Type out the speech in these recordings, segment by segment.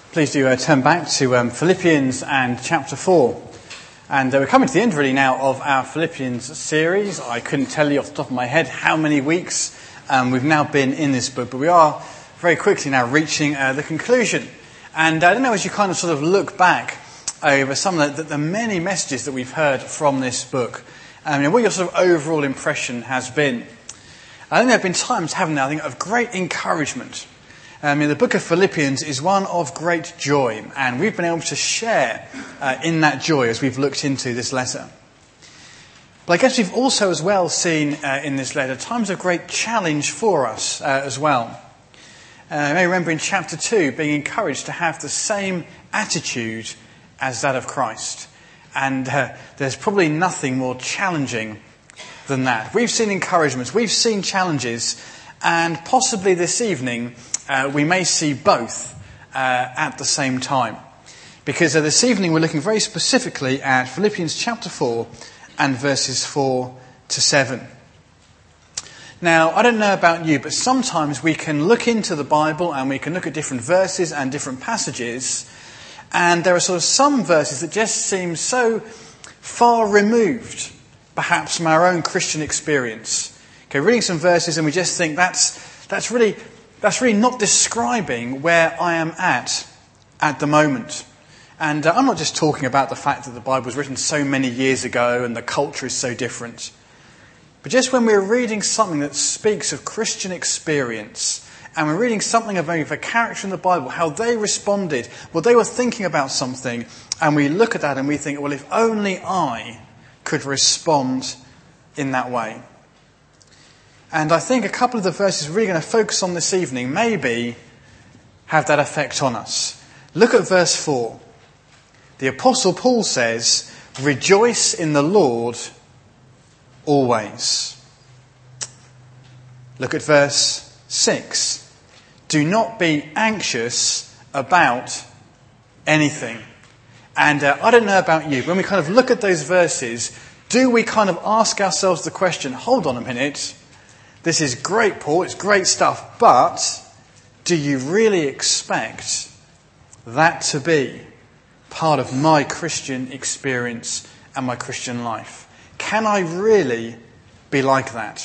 Please do turn back to Philippians and chapter 4. And we're coming to the end really now of our Philippians series. I couldn't tell you off the top of my head how many weeks we've now been in this book, but we are very quickly now reaching the conclusion. And I don't know, as you kind of sort of look back over some of the many messages that we've heard from this book, what your sort of overall impression has been. I think there have been times, haven't there, I think, of great encouragement. The book of Philippians is one of great joy, and we've been able to share in that joy as we've looked into this letter. But I guess we've also as well seen in this letter times of great challenge for us as well. You may remember in chapter 2 being encouraged to have the same attitude as that of Christ. And there's probably nothing more challenging than that. We've seen encouragements, we've seen challenges, and possibly this evening we may see both at the same time. Because this evening we're looking very specifically at Philippians chapter 4 and verses 4 to 7. Now, I don't know about you, but sometimes we can look into the Bible and we can look at different verses and different passages, and there are sort of some verses that just seem so far removed, perhaps, from our own Christian experience. Okay, reading some verses and we just think that's really not describing where I am at the moment. And I'm not just talking about the fact that the Bible was written so many years ago and the culture is so different. But just when we're reading something that speaks of Christian experience, and we're reading something of maybe the character in the Bible, how they responded, well, they were thinking about something, and we look at that and we think, well, if only I could respond in that way. And I think a couple of the verses we're really going to focus on this evening maybe have that effect on us. Look at verse 4. The Apostle Paul says, "Rejoice in the Lord always." Look at verse 6. "Do not be anxious about anything." And I don't know about you, when we kind of look at those verses, do we kind of ask ourselves the question, hold on a minute, this is great, Paul, it's great stuff, but do you really expect that to be part of my Christian experience and my Christian life? Can I really be like that?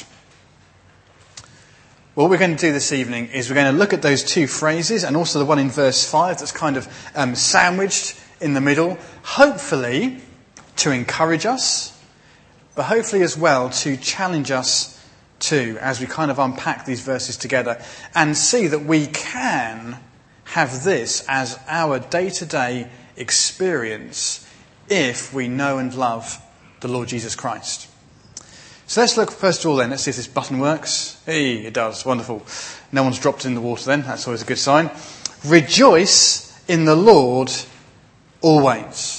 What we're going to do this evening is we're going to look at those two phrases and also the one in verse 5 that's kind of sandwiched in the middle, hopefully to encourage us, but hopefully as well to challenge us too, as we kind of unpack these verses together and see that we can have this as our day-to-day experience if we know and love the Lord Jesus Christ. So let's look first of all then, let's see if this button works. Hey, it does, wonderful. No one's dropped in the water then, that's always a good sign. Rejoice in the Lord always.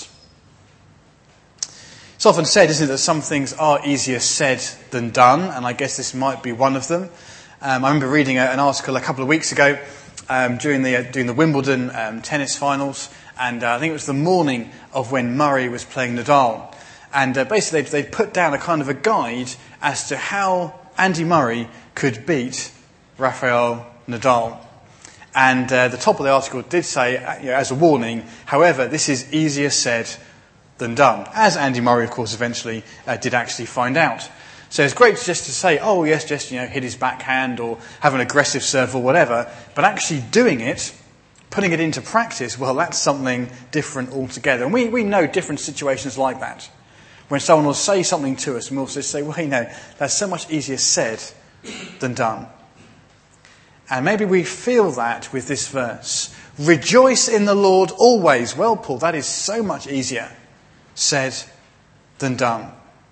It's often said, isn't it, that some things are easier said than done, and I guess this might be one of them. I remember reading an article a couple of weeks ago during the Wimbledon tennis finals, and I think it was the morning of when Murray was playing Nadal. And basically they put down a kind of a guide as to how Andy Murray could beat Rafael Nadal. And the top of the article did say, as a warning, however, this is easier said than done, as Andy Murray, of course, eventually did actually find out. So it's great just to say, oh yes, just hit his backhand or have an aggressive serve or whatever, but actually doing it, putting it into practice, well, that's something different altogether. And we know different situations like that, when someone will say something to us and we'll also say, well, that's so much easier said than done. And maybe we feel that with this verse. Rejoice in the Lord always. Well, Paul, that is so much easier said than done.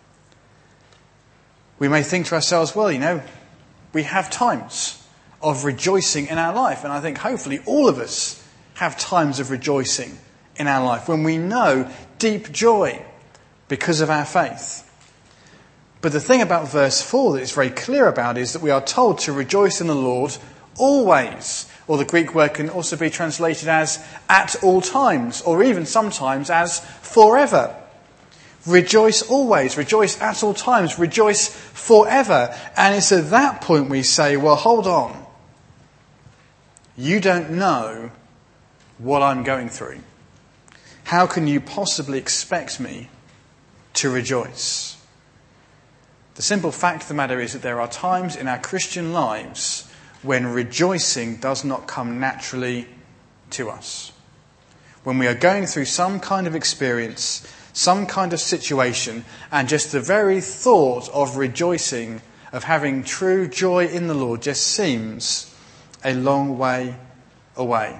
We may think to ourselves, well, we have times of rejoicing in our life. And I think hopefully all of us have times of rejoicing in our life when we know deep joy because of our faith. But the thing about verse 4 that it's very clear about is that we are told to rejoice in the Lord always. Or the Greek word can also be translated as at all times, or even sometimes as forever. Rejoice always, rejoice at all times, rejoice forever. And it's at that point we say, well, hold on. You don't know what I'm going through? How can you possibly expect me to rejoice? The simple fact of the matter is that there are times in our Christian lives when rejoicing does not come naturally to us. When we are going through some kind of experience, some kind of situation, and just the very thought of rejoicing, of having true joy in the Lord, just seems a long way away.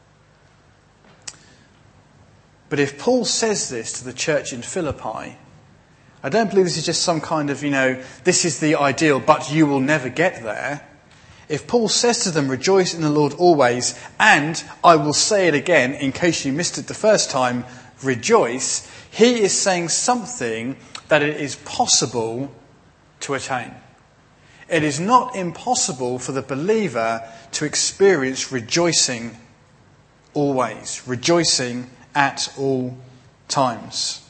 But if Paul says this to the church in Philippi, I don't believe this is just some kind of, this is the ideal, but you will never get there. If Paul says to them, rejoice in the Lord always, and I will say it again in case you missed it the first time, rejoice, he is saying something that it is possible to attain. It is not impossible for the believer to experience rejoicing always, rejoicing at all times.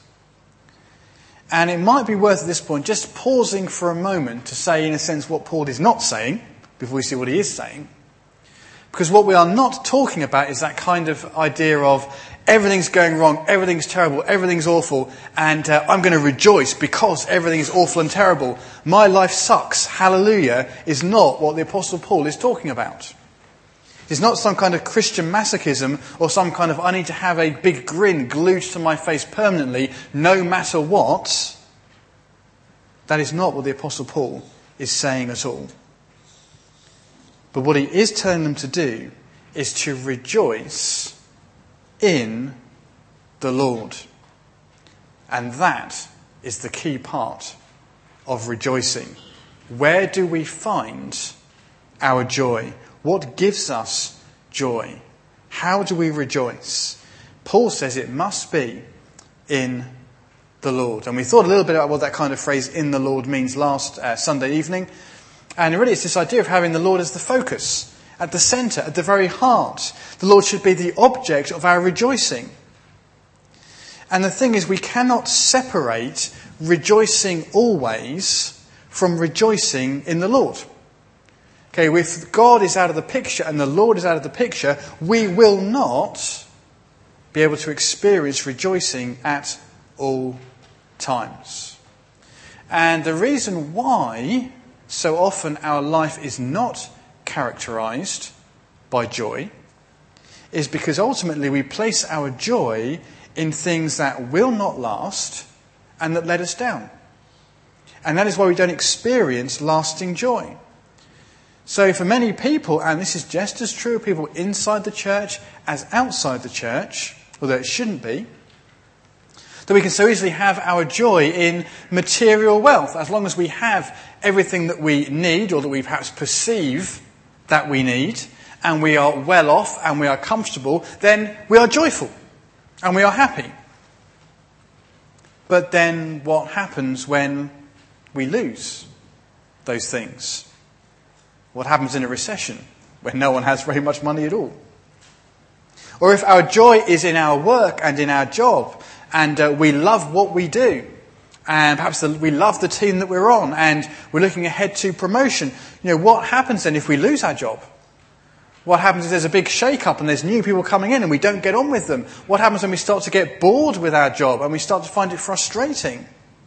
And it might be worth at this point just pausing for a moment to say, in a sense, what Paul is not saying, before we see what he is saying. Because what we are not talking about is that kind of idea of everything's going wrong, everything's terrible, everything's awful, and I'm going to rejoice because everything is awful and terrible. My life sucks, hallelujah, is not what the Apostle Paul is talking about. It's not some kind of Christian masochism or some kind of I need to have a big grin glued to my face permanently, no matter what. That is not what the Apostle Paul is saying at all. But what he is telling them to do is to rejoice in the Lord. And that is the key part of rejoicing. Where do we find our joy? What gives us joy? How do we rejoice? Paul says it must be in the Lord. And we thought a little bit about what that kind of phrase in the Lord means last Sunday evening. And really it's this idea of having the Lord as the focus, at the centre, at the very heart. The Lord should be the object of our rejoicing. And the thing is, we cannot separate rejoicing always from rejoicing in the Lord. Okay, if God is out of the picture and the Lord is out of the picture, we will not be able to experience rejoicing at all times. And the reason why so often our life is not characterised by joy is because ultimately we place our joy in things that will not last and that let us down. And that is why we don't experience lasting joy. So for many people, and this is just as true of people inside the church as outside the church, although it shouldn't be, that we can so easily have our joy in material wealth. As long as we have everything that we need, or that we perhaps perceive that we need, and we are well off and we are comfortable, then we are joyful and we are happy. But then what happens when we lose those things? What happens in a recession when no one has very much money at all? Or if our joy is in our work and in our job, and we love what we do, and perhaps we love the team that we're on, and we're looking ahead to promotion, what happens then if we lose our job? What happens if there's a big shake-up and there's new people coming in and we don't get on with them? What happens when we start to get bored with our job and we start to find it frustrating?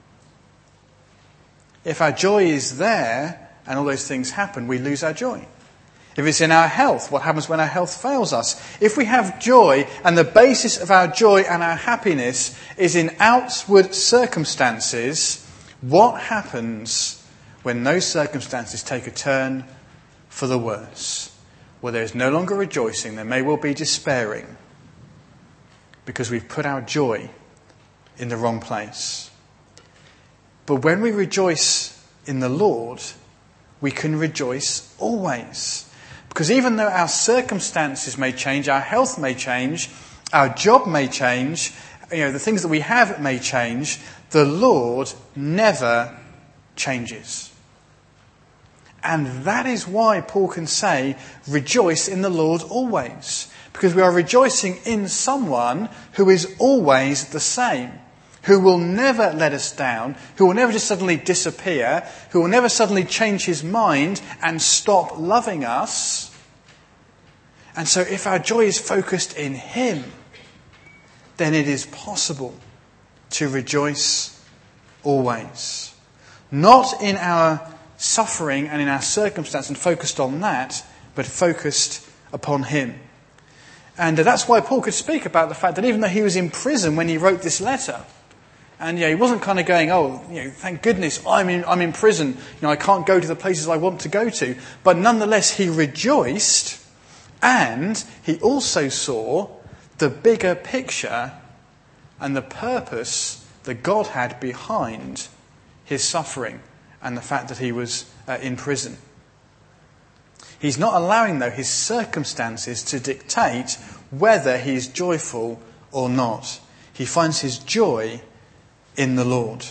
If our joy is there and all those things happen, we lose our joy. If it's in our health, what happens when our health fails us? If we have joy and the basis of our joy and our happiness is in outward circumstances, what happens when those circumstances take a turn for the worse? Where there is no longer rejoicing, there may well be despairing because we've put our joy in the wrong place. But when we rejoice in the Lord, we can rejoice always. Because even though our circumstances may change, our health may change, our job may change, the things that we have may change, the Lord never changes. And that is why Paul can say, rejoice in the Lord always. Because we are rejoicing in someone who is always the same, who will never let us down, who will never just suddenly disappear, who will never suddenly change his mind and stop loving us. And so if our joy is focused in him, then it is possible to rejoice always. Not in our suffering and in our circumstance and focused on that, but focused upon him. And that's why Paul could speak about the fact that even though he was in prison when he wrote this letter, and he wasn't kind of going, thank goodness I'm in prison, I can't go to the places I want to go to, but nonetheless he rejoiced, and he also saw the bigger picture and the purpose that God had behind his suffering and the fact that he was in prison. He's not allowing, though, his circumstances to dictate whether he's joyful or not. He finds his joy in the Lord.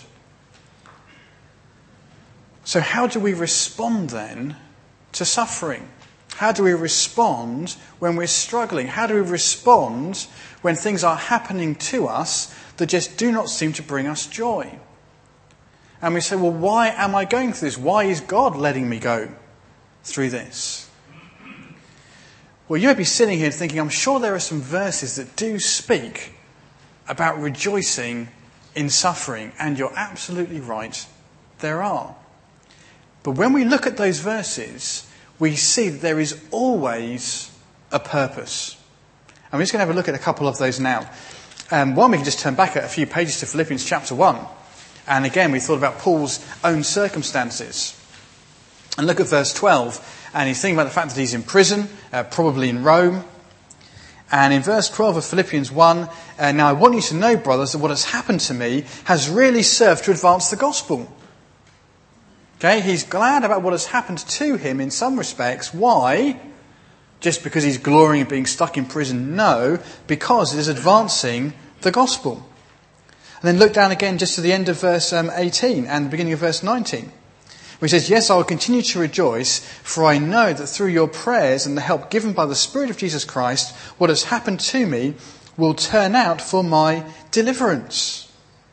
So how do we respond then to suffering? How do we respond when we're struggling? How do we respond when things are happening to us that just do not seem to bring us joy? And we say, well, why am I going through this? Why is God letting me go through this? Well, you may be sitting here thinking, I'm sure there are some verses that do speak about rejoicing in suffering. And you're absolutely right, there are. But when we look at those verses, we see that there is always a purpose. And we're just going to have a look at a couple of those now. One, we can just turn back a few pages to Philippians chapter 1. And again, we thought about Paul's own circumstances. And look at verse 12. And he's thinking about the fact that he's in prison, probably in Rome. And in verse 12 of Philippians 1, now I want you to know, brothers, that what has happened to me has really served to advance the gospel. Okay, he's glad about what has happened to him in some respects. Why? Just because he's glorying in being stuck in prison? No, because it is advancing the gospel. And then look down again just to the end of verse 18 and the beginning of verse 19. Where he says, yes, I will continue to rejoice, for I know that through your prayers and the help given by the Spirit of Jesus Christ, what has happened to me will turn out for my deliverance.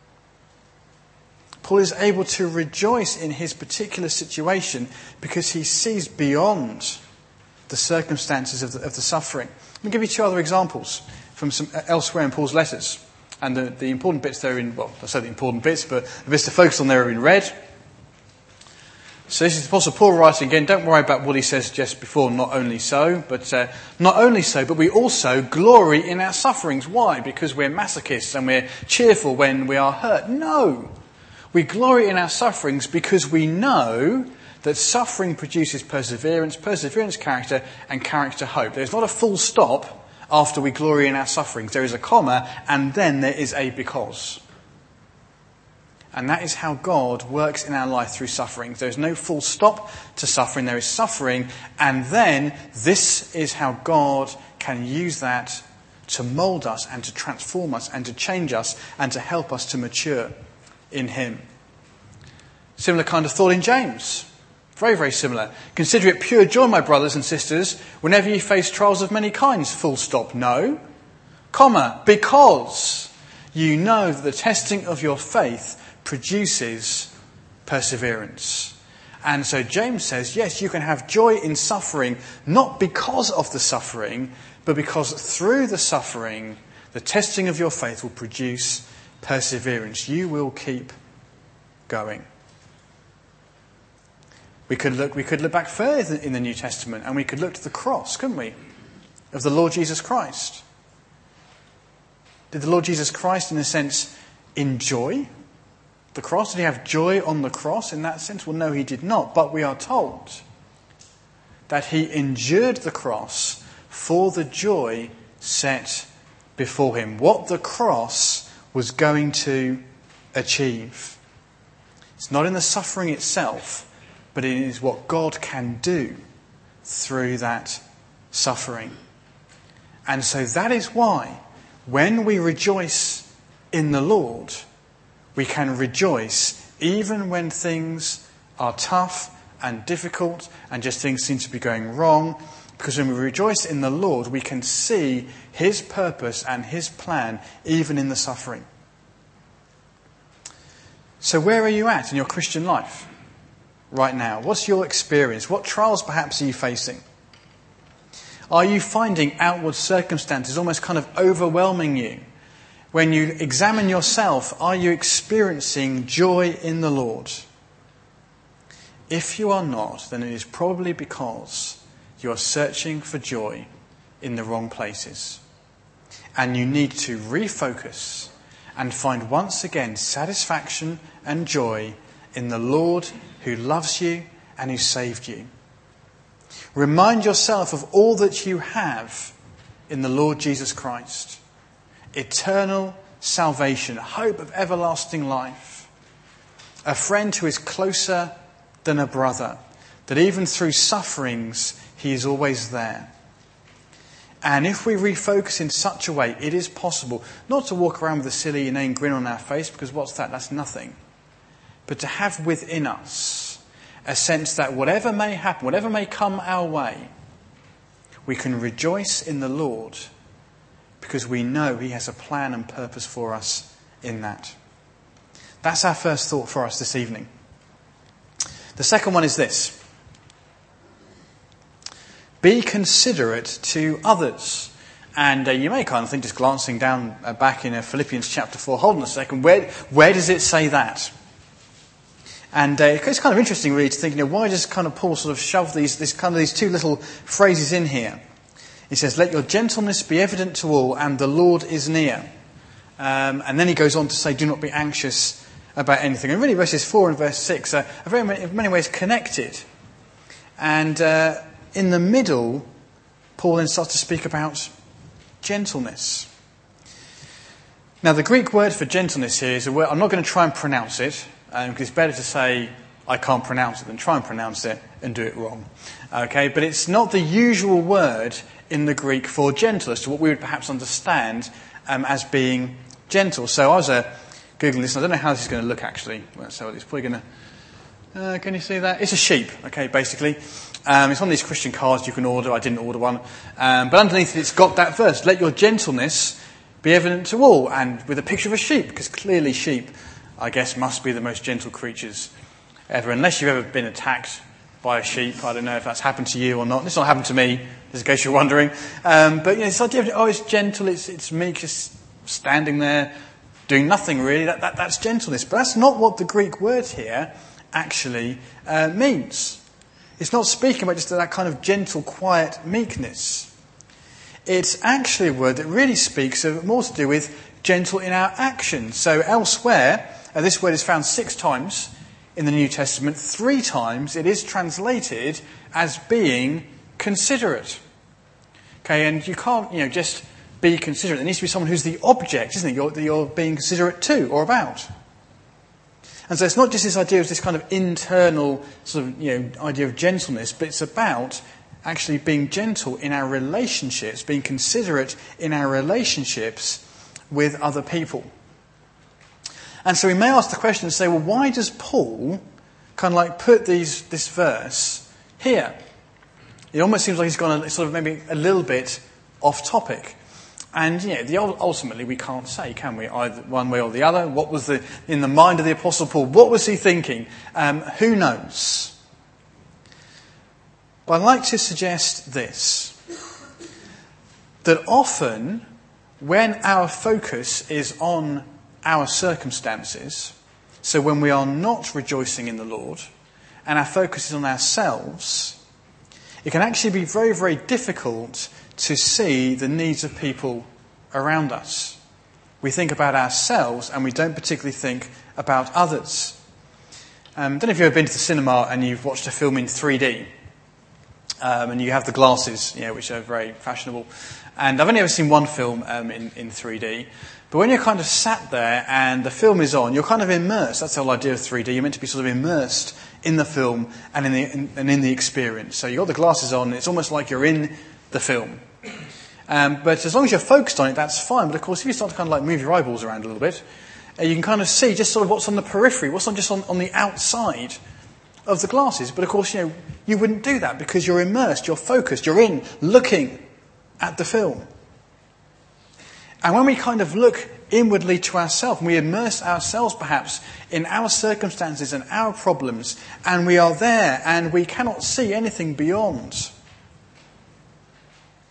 Paul is able to rejoice in his particular situation because he sees beyond the circumstances of the suffering. Let me give you two other examples from some elsewhere in Paul's letters. And the important bits there I say the important bits, but the bits to focus on there are in red. So this is the Apostle Paul writing again. Don't worry about what he says just before, not only so, but we also glory in our sufferings. Why? Because we're masochists and we're cheerful when we are hurt. No. We glory in our sufferings because we know that suffering produces perseverance, perseverance character, and character hope. There's not a full stop after we glory in our sufferings. There is a comma, and then there is a because. And that is how God works in our life through suffering. There is no full stop to suffering. There is suffering, and then this is how God can use that to mould us and to transform us and to change us and to help us to mature in him. Similar kind of thought in James. Very, very similar. Consider it pure joy, my brothers and sisters, whenever you face trials of many kinds. Full stop. No. Comma. Because you know that the testing of your faith produces perseverance. And so James says, yes, you can have joy in suffering, not because of the suffering, but because through the suffering, the testing of your faith will produce perseverance. You will keep going. We could look back further in the New Testament and we could look to the cross, couldn't we? Of the Lord Jesus Christ. Did the Lord Jesus Christ, in a sense, enjoy the cross? Did he have joy on the cross in that sense? Well, no, he did not. But we are told that he endured the cross for the joy set before him. What the cross was going to achieve. It's not in the suffering itself, but it is what God can do through that suffering. And so that is why when we rejoice in the Lord, we can rejoice even when things are tough and difficult and just things seem to be going wrong. Because when we rejoice in the Lord, we can see his purpose and his plan even in the suffering. So where are you at in your Christian life right now? What's your experience? What trials perhaps are you facing? Are you finding outward circumstances almost kind of overwhelming you? When you examine yourself, are you experiencing joy in the Lord? If you are not, then it is probably because you are searching for joy in the wrong places. And you need to refocus and find once again satisfaction and joy in the Lord who loves you and who saved you. Remind yourself of all that you have in the Lord Jesus Christ. Eternal salvation, hope of everlasting life. A friend who is closer than a brother, that even through sufferings he is always there. And if we refocus in such a way, it is possible not to walk around with a silly, inane grin on our face, because what's that? That's nothing. But to have within us a sense that whatever may happen, whatever may come our way, we can rejoice in the Lord because we know he has a plan and purpose for us in that. That's our first thought for us this evening. The second one is this. Be considerate to others. And you may kind of think, just glancing down back in Philippians chapter 4, hold on a second, where does it say that? And it's kind of interesting really to think, why does kind of Paul sort of shove these two little phrases in here? He says, let your gentleness be evident to all, and the Lord is near. And then he goes on to say, do not be anxious about anything. And really verses 4 and verse 6 are in many ways connected. And in the middle, Paul then starts to speak about gentleness. Now the Greek word for gentleness here is a word, I'm not going to try and pronounce it, because it's better to say I can't pronounce it than try and pronounce it and do it wrong. Okay, but it's not the usual word in the Greek for gentle, as to what we would perhaps understand as being gentle. So I was Googling this, and I don't know how this is going to look actually. So it's probably going to... can you see that? It's a sheep, okay, basically. It's one of these Christian cards you can order. I didn't order one. But underneath it, it's got that verse. Let your gentleness be evident to all. And with a picture of a sheep, because clearly sheep, I guess, must be the most gentle creatures ever. Unless you've ever been attacked by a sheep. I don't know if that's happened to you or not. It's not happened to me, just in case you're wondering. But this idea of, it's gentle, it's meek, just standing there, doing nothing really. That's gentleness. But that's not what the Greek word here actually means. It's not speaking about just that kind of gentle, quiet meekness. It's actually a word that really speaks of more to do with gentle in our actions. So elsewhere, this word is found 6 times in the New Testament. 3 times it is translated as being considerate. Okay, and you can't, just be considerate. There needs to be someone who's the object, isn't it, that you're being considerate to or about. And so it's not just this idea of this kind of internal sort of, idea of gentleness, but it's about actually being gentle in our relationships, being considerate in our relationships with other people. And so we may ask the question and say, well, why does Paul kind of like put this verse here? It almost seems like he's gone sort of maybe a little bit off topic. And ultimately we can't say, can we, either one way or the other? What was in the mind of the Apostle Paul? What was he thinking? Who knows? But I'd like to suggest this, that often when our focus is on our circumstances, so when we are not rejoicing in the Lord and our focus is on ourselves, it can actually be very, very difficult to see the needs of people around us. We think about ourselves and we don't particularly think about others. I don't know if you've ever been to the cinema and you've watched a film in 3D. And you have the glasses, which are very fashionable. And I've only ever seen one film in 3D. But when you're kind of sat there and the film is on, you're kind of immersed. That's the whole idea of 3D. You're meant to be sort of immersed in the film and in the experience. So you've got the glasses on. It's almost like you're in the film. But as long as you're focused on it, that's fine. But of course, if you start to kind of like move your eyeballs around a little bit, you can kind of see just sort of what's on the periphery, what's just on the outside of the glasses. But of course, you wouldn't do that because you're immersed, you're focused, you're in, looking at the film. And when we kind of look inwardly to ourselves, and we immerse ourselves perhaps in our circumstances and our problems, and we are there and we cannot see anything beyond,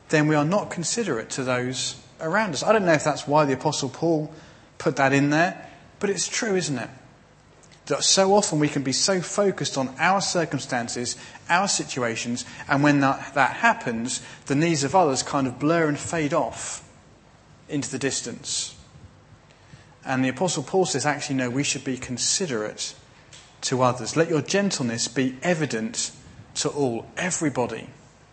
then we are not considerate to those around us. I don't know if that's why the Apostle Paul put that in there, but it's true, isn't it? That so often we can be so focused on our circumstances, our situations, and when that happens, the needs of others kind of blur and fade off into the distance. And the Apostle Paul says, actually, no, we should be considerate to others. Let your gentleness be evident to all, everybody.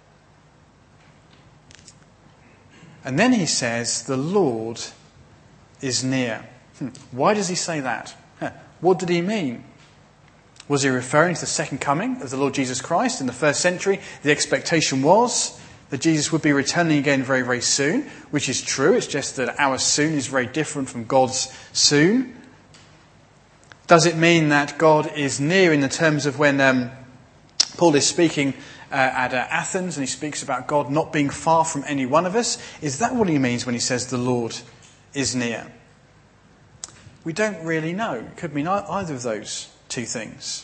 And then he says, the Lord is near. Why does he say that? What did he mean? Was he referring to the second coming of the Lord Jesus Christ in the first century? The expectation was that Jesus would be returning again very, very soon, which is true. It's just that our soon is very different from God's soon. Does it mean that God is near in the terms of when Paul is speaking at Athens and he speaks about God not being far from any one of us? Is that what he means when he says the Lord is near? We don't really know. It could mean either of those two things.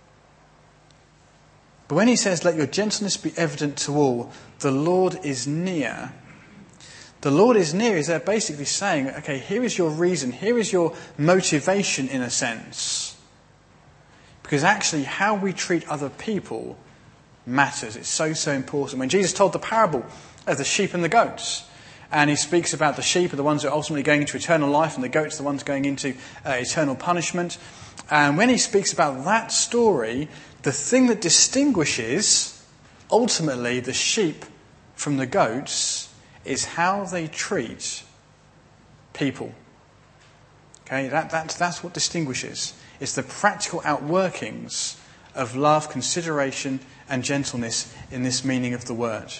But when he says, let your gentleness be evident to all, the Lord is near. The Lord is near is there basically saying, okay, here is your reason, here is your motivation in a sense. Because actually how we treat other people matters. It's so, so important. When Jesus told the parable of the sheep and the goats, and he speaks about the sheep are the ones that are ultimately going into eternal life and the goats are the ones going into eternal punishment. And when he speaks about that story, the thing that distinguishes ultimately the sheep from the goats is how they treat people. Okay, that's what distinguishes. It's the practical outworkings of love, consideration and gentleness in this meaning of the word.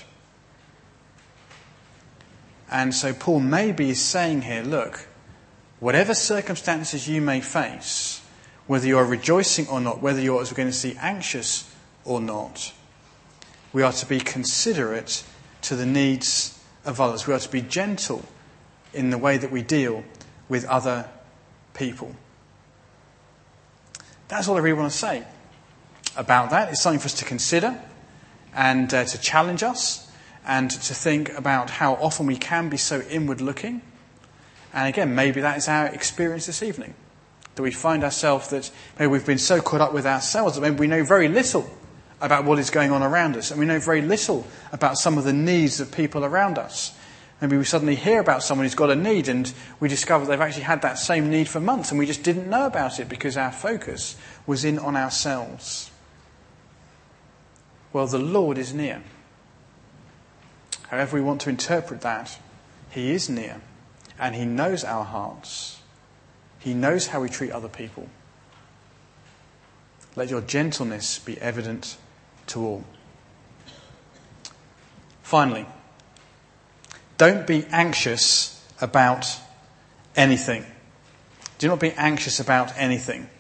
And so Paul maybe is saying here, look, whatever circumstances you may face, whether you're rejoicing or not, whether you're, as we're going to see, anxious or not, we are to be considerate to the needs of others. We are to be gentle in the way that we deal with other people. That's all I really want to say about that. It's something for us to consider and to challenge us. And to think about how often we can be so inward looking. And again, maybe that is our experience this evening. That we find ourselves that maybe we've been so caught up with ourselves that maybe we know very little about what is going on around us. And we know very little about some of the needs of people around us. Maybe we suddenly hear about someone who's got a need and we discover they've actually had that same need for months and we just didn't know about it because our focus was in on ourselves. Well, the Lord is near. However we want to interpret that, he is near and he knows our hearts. He knows how we treat other people. Let your gentleness be evident to all. Finally, don't be anxious about anything. Do not be anxious about anything.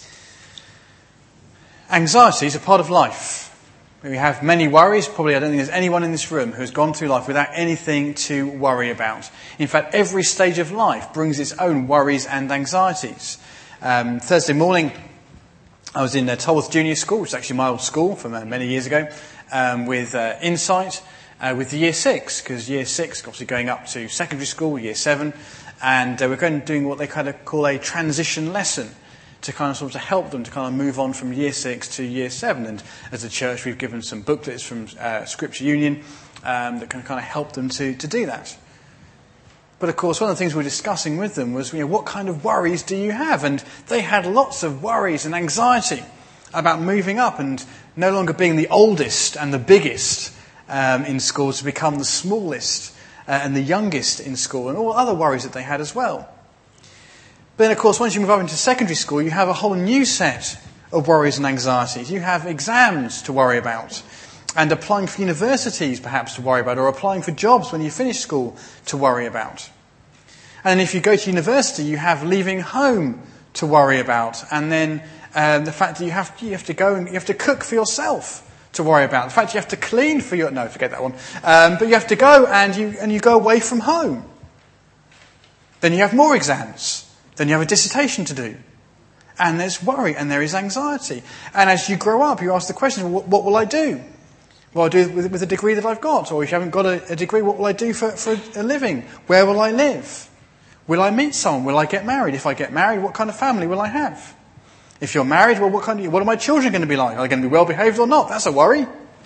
Anxiety is a part of life. We have many worries. Probably I don't think there's anyone in this room who has gone through life without anything to worry about. In fact, every stage of life brings its own worries and anxieties. Thursday morning, I was in Tolworth Junior School, which is actually my old school from many years ago, with Insight, with the Year 6, because Year 6 obviously going up to secondary school, Year 7, and we're doing what they kind of call a transition lesson, to kind of sort of help them to kind of move on from Year 6 to Year 7. And as a church, we've given some booklets from Scripture Union that can kind of help them to do that. But of course, one of the things we were discussing with them was, what kind of worries do you have? And they had lots of worries and anxiety about moving up and no longer being the oldest and the biggest in school to become the smallest and the youngest in school, and all other worries that they had as well. But then, of course, once you move up into secondary school, you have a whole new set of worries and anxieties. You have exams to worry about, and applying for universities perhaps to worry about, or applying for jobs when you finish school to worry about. And if you go to university, you have leaving home to worry about, and then the fact that you have to go and you have to cook for yourself to worry about. The fact you have to clean for your... No, forget that one. But you have to go and you go away from home. Then you have more exams. Then you have a dissertation to do. And there's worry and there is anxiety. And as you grow up, you ask the question, what will I do? What will I do with the degree that I've got? Or if you haven't got a degree, what will I do for a living? Where will I live? Will I meet someone? Will I get married? If I get married, what kind of family will I have? If you're married, well, what are my children going to be like? Are they going to be well behaved or not? That's a worry.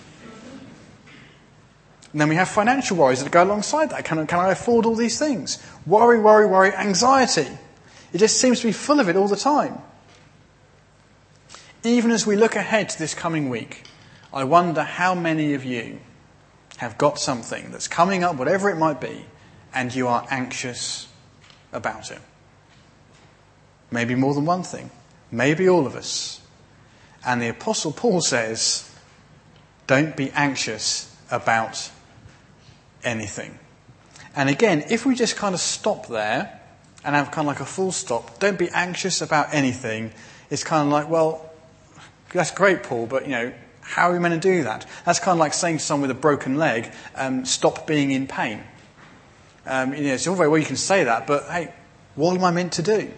And then we have financial worries that go alongside that. Can I afford all these things? Worry, anxiety. It just seems to be full of it all the time. Even as we look ahead to this coming week, I wonder how many of you have got something that's coming up, whatever it might be, and you are anxious about it. Maybe more than one thing. Maybe all of us. And the Apostle Paul says, don't be anxious about anything. And again, if we just kind of stop there and have kind of like a full stop, don't be anxious about anything, it's kind of like, well, that's great, Paul, but how are we meant to do that? That's kind of like saying to someone with a broken leg, stop being in pain. It's all very well you can say that, but hey, what am I meant to do?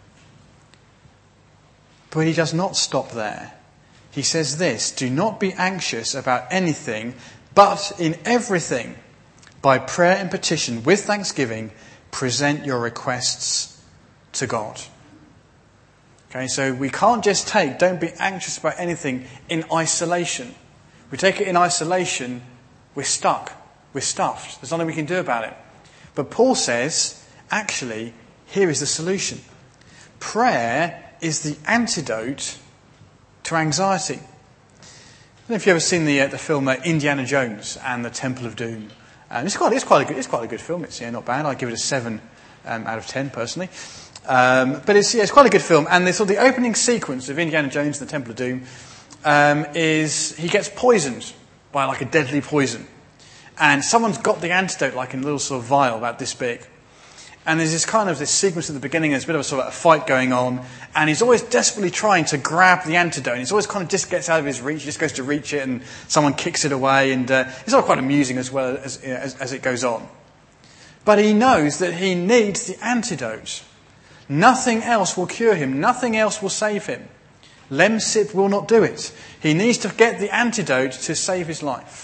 But he does not stop there. He says this, do not be anxious about anything, but in everything, by prayer and petition, with thanksgiving, present your requests to God. Okay, so we can't just take, don't be anxious about anything in isolation. If we take it in isolation, we're stuck. We're stuffed. There's nothing we can do about it. But Paul says, actually, here is the solution. Prayer is the antidote to anxiety. I don't know if you've ever seen the film Indiana Jones and the Temple of Doom. It's quite a good film. It's not bad. I give it a 7 out of 10 personally. But it's quite a good film. And the opening sequence of Indiana Jones and the Temple of Doom is he gets poisoned by like a deadly poison, and someone's got the antidote like in a little sort of vial about this big. And there's this sequence at the beginning, there's a bit of a sort of a fight going on, and he's always desperately trying to grab the antidote, and he's always kind of just gets out of his reach, he just goes to reach it, and someone kicks it away, and it's all quite amusing as well as it goes on. But he knows that he needs the antidote. Nothing else will cure him, nothing else will save him. Lemsip will not do it. He needs to get the antidote to save his life.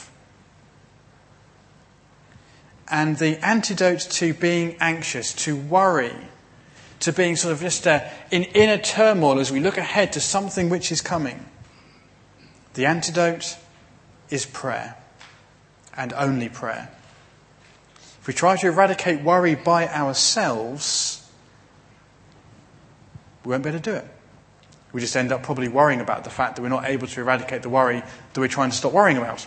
And the antidote to being anxious, to worry, to being sort of just in inner turmoil as we look ahead to something which is coming, the antidote is prayer, and only prayer. If we try to eradicate worry by ourselves, we won't be able to do it. We just end up probably worrying about the fact that we're not able to eradicate the worry that we're trying to stop worrying about.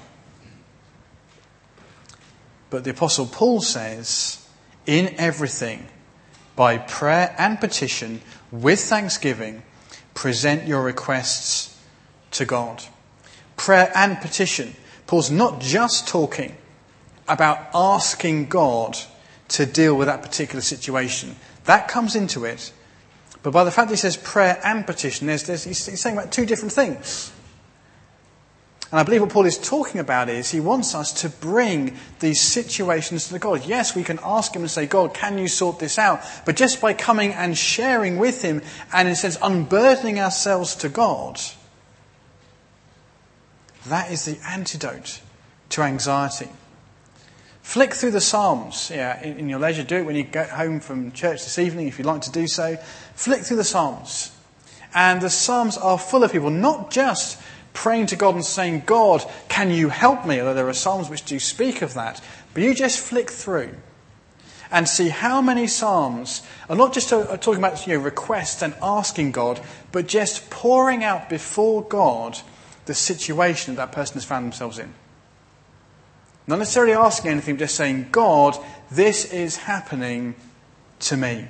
But the Apostle Paul says, in everything, by prayer and petition, with thanksgiving, present your requests to God. Prayer and petition. Paul's not just talking about asking God to deal with that particular situation. That comes into it. But by the fact that he says prayer and petition, he's saying about two different things. And I believe what Paul is talking about is he wants us to bring these situations to God. Yes, we can ask him and say, God, can you sort this out? But just by coming and sharing with him and in a sense unburdening ourselves to God, that is the antidote to anxiety. Flick through the Psalms in your leisure. Do it when you get home from church this evening if you'd like to do so. Flick through the Psalms. And the Psalms are full of people not just praying to God and saying, God, can you help me? Although there are Psalms which do speak of that. But you just flick through and see how many Psalms are not just talking about requests and asking God, but just pouring out before God the situation that person has found themselves in. Not necessarily asking anything, just saying, God, this is happening to me.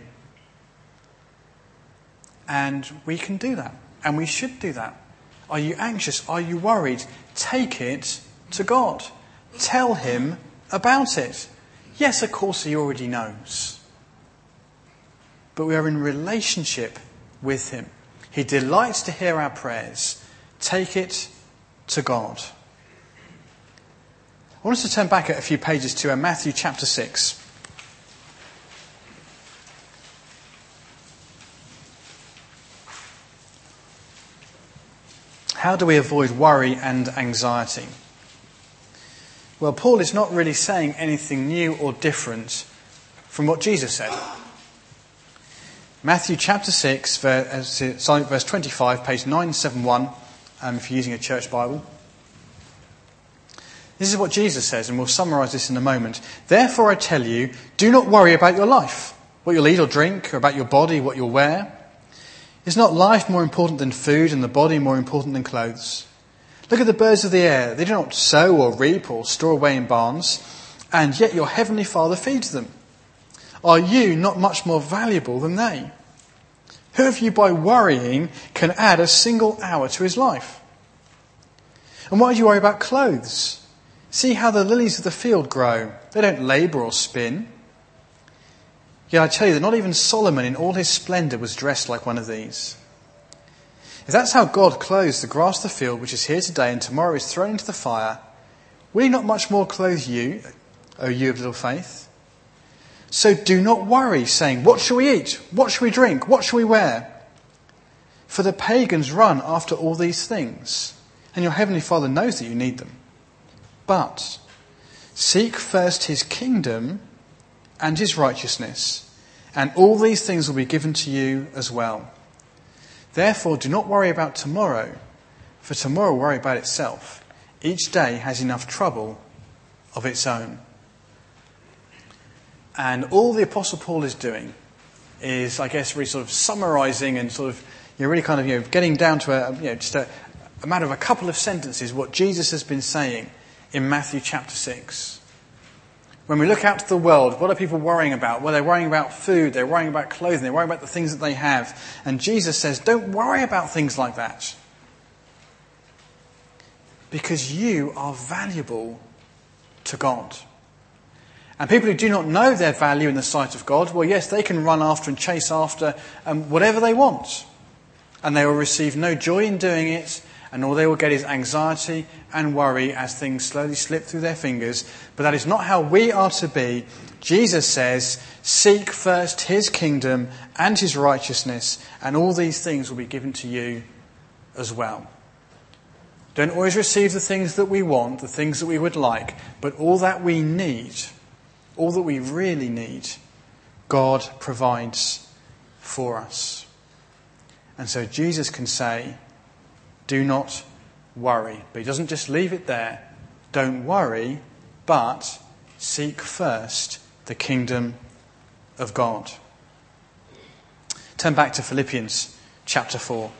And we can do that. And we should do that. Are you anxious? Are you worried? Take it to God. Tell him about it. Yes, of course, he already knows. But we are in relationship with him. He delights to hear our prayers. Take it to God. I want us to turn back a few pages to Matthew chapter 6. How do we avoid worry and anxiety? Well, Paul is not really saying anything new or different from what Jesus said. Matthew chapter 6, verse 25, page 971, if you're using a church Bible. This is what Jesus says, and we'll summarise this in a moment. Therefore I tell you, do not worry about your life, what you'll eat or drink, or about your body, what you'll wear. Is not life more important than food, and the body more important than clothes? Look at the birds of the air. They do not sow or reap or store away in barns, and yet your heavenly Father feeds them. Are you not much more valuable than they? Who of you by worrying can add a single hour to his life? And why do you worry about clothes? See how the lilies of the field grow. They don't labour or spin. Yet I tell you that not even Solomon in all his splendour was dressed like one of these. If that's how God clothes the grass of the field, which is here today and tomorrow is thrown into the fire, will he not much more clothe you, O you of little faith? So do not worry, saying, what shall we eat? What shall we drink? What shall we wear? For the pagans run after all these things, and your heavenly Father knows that you need them. But seek first his kingdom and his righteousness, and all these things will be given to you as well. Therefore, do not worry about tomorrow, for tomorrow will worry about itself. Each day has enough trouble of its own. And all the Apostle Paul is doing is, I guess, really sort of summarising and sort of, really kind of, getting down to just a matter of a couple of sentences what Jesus has been saying in Matthew chapter 6. When we look out to the world, what are people worrying about? Well, they're worrying about food, they're worrying about clothing, they're worrying about the things that they have. And Jesus says, don't worry about things like that. Because you are valuable to God. And people who do not know their value in the sight of God, well, yes, they can run after and chase after whatever they want. And they will receive no joy in doing it, and all they will get is anxiety and worry as things slowly slip through their fingers. But that is not how we are to be. Jesus says, seek first his kingdom and his righteousness, and all these things will be given to you as well. Don't always receive the things that we want, the things that we would like, but all that we need, all that we really need, God provides for us. And so Jesus can say, do not worry. But he doesn't just leave it there. Don't worry, but seek first the kingdom of God. Turn back to Philippians chapter 4.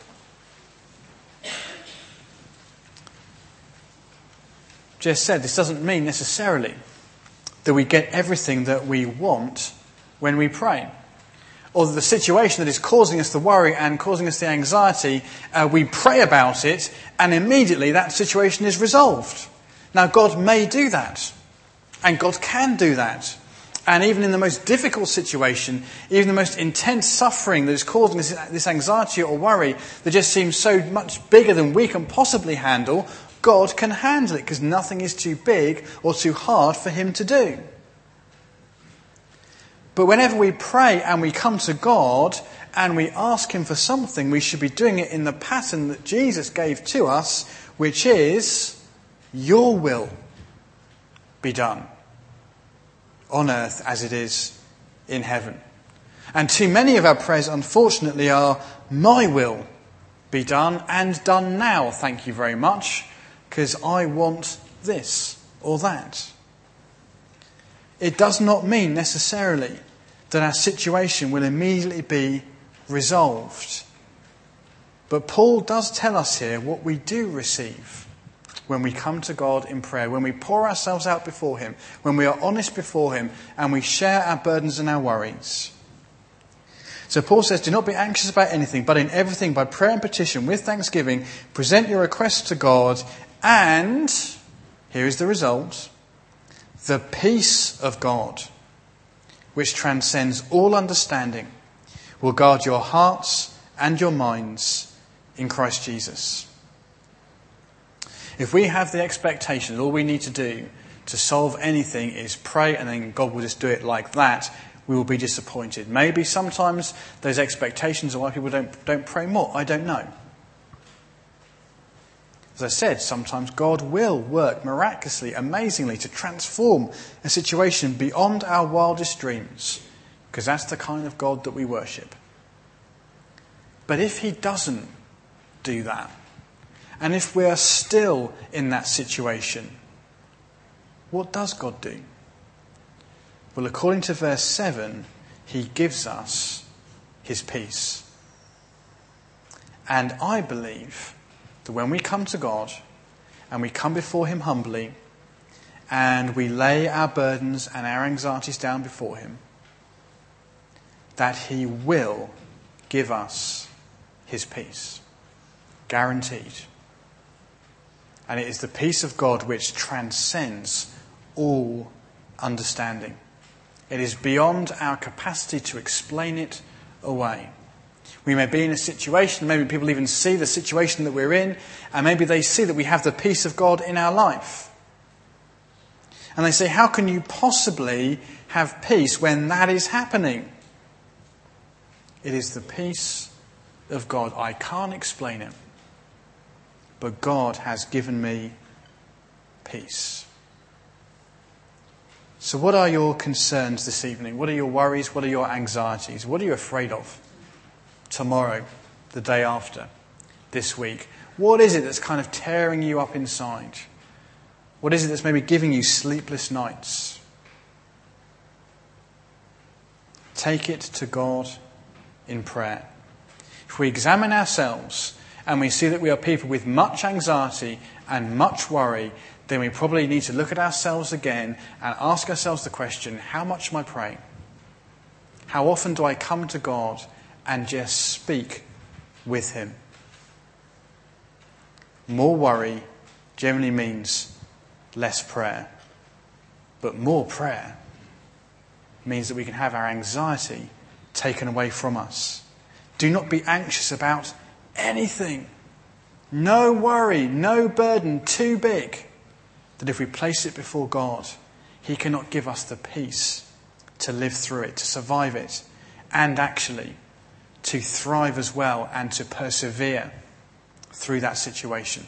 Just said, this doesn't mean necessarily that we get everything that we want when we pray. Or the situation that is causing us the worry and causing us the anxiety, we pray about it and immediately that situation is resolved. Now God may do that, and God can do that. And even in the most difficult situation, even the most intense suffering that is causing this anxiety or worry that just seems so much bigger than we can possibly handle, God can handle it because nothing is too big or too hard for him to do. But whenever we pray and we come to God and we ask him for something, we should be doing it in the pattern that Jesus gave to us, which is, your will be done on earth as it is in heaven. And too many of our prayers, unfortunately, are, my will be done and done now, thank you very much, because I want this or that. It does not mean necessarily that our situation will immediately be resolved. But Paul does tell us here what we do receive when we come to God in prayer, when we pour ourselves out before him, when we are honest before him and we share our burdens and our worries. So Paul says, do not be anxious about anything, but in everything by prayer and petition with thanksgiving, present your requests to God, and, here is the result, the peace of God, which transcends all understanding, will guard your hearts and your minds in Christ Jesus. If we have the expectation that all we need to do to solve anything is pray and then God will just do it like that, we will be disappointed. Maybe sometimes those expectations are why people don't pray more. I don't know. As I said, sometimes God will work miraculously, amazingly, to transform a situation beyond our wildest dreams, because that's the kind of God that we worship. But if he doesn't do that, and if we are still in that situation, what does God do? Well, according to verse 7, he gives us his peace. And I believe that when we come to God and we come before him humbly and we lay our burdens and our anxieties down before him, that he will give us his peace. Guaranteed. And it is the peace of God which transcends all understanding. It is beyond our capacity to explain it away. We may be in a situation, maybe people even see the situation that we're in, and maybe they see that we have the peace of God in our life. And they say, how can you possibly have peace when that is happening? It is the peace of God. I can't explain it, but God has given me peace. So what are your concerns this evening? What are your worries? What are your anxieties? What are you afraid of tomorrow, the day after, this week? What is it that's kind of tearing you up inside? What is it that's maybe giving you sleepless nights? Take it to God in prayer. If we examine ourselves and we see that we are people with much anxiety and much worry, then we probably need to look at ourselves again and ask ourselves the question, how much am I praying? How often do I come to God and just speak with him? More worry generally means less prayer. But more prayer means that we can have our anxiety taken away from us. Do not be anxious about anything. No worry, no burden too big that if we place it before God, he cannot give us the peace to live through it, to survive it, and actually to thrive as well and to persevere through that situation.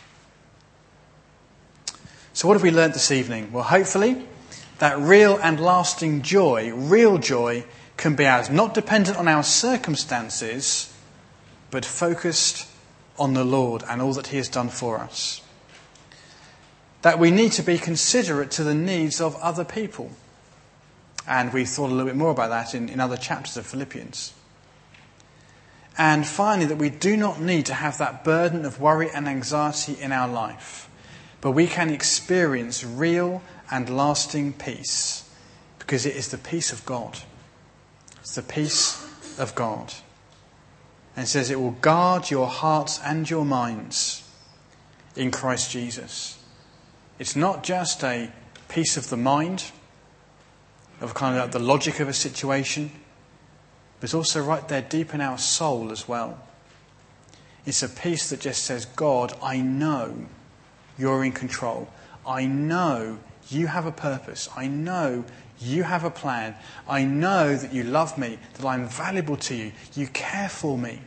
So what have we learnt this evening? Well, hopefully that real and lasting joy, real joy, can be ours, not dependent on our circumstances, but focused on the Lord and all that he has done for us. That we need to be considerate to the needs of other people. And we thought a little bit more about that in other chapters of Philippians. And finally, that we do not need to have that burden of worry and anxiety in our life, but we can experience real and lasting peace, because it is the peace of God. It's the peace of God. And it says it will guard your hearts and your minds in Christ Jesus. It's not just a peace of the mind, of kind of like the logic of a situation, but it's also right there deep in our soul as well. It's a peace that just says, God, I know you're in control. I know you have a purpose. I know you have a plan. I know that you love me, that I'm valuable to you. You care for me.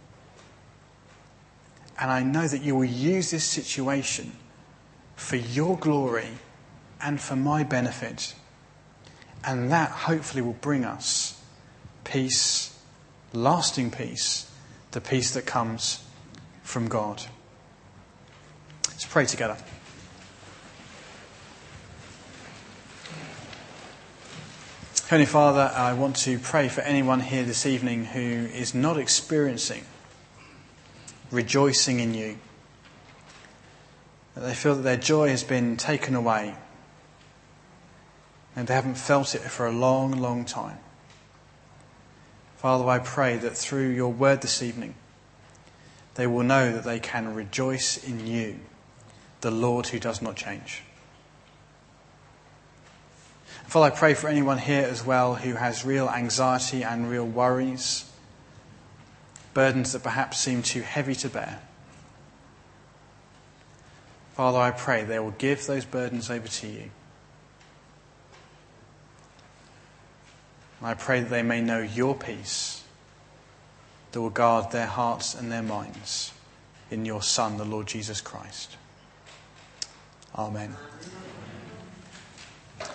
And I know that you will use this situation for your glory and for my benefit. And that hopefully will bring us peace, lasting peace, the peace that comes from God. Let's pray together. Heavenly Father, I want to pray for anyone here this evening who is not experiencing rejoicing in you. That they feel that their joy has been taken away and they haven't felt it for a long, long time. Father, I pray that through your word this evening, they will know that they can rejoice in you, the Lord who does not change. Father, I pray for anyone here as well who has real anxiety and real worries, burdens that perhaps seem too heavy to bear. Father, I pray they will give those burdens over to you. I pray that they may know your peace that will guard their hearts and their minds in your Son, the Lord Jesus Christ. Amen.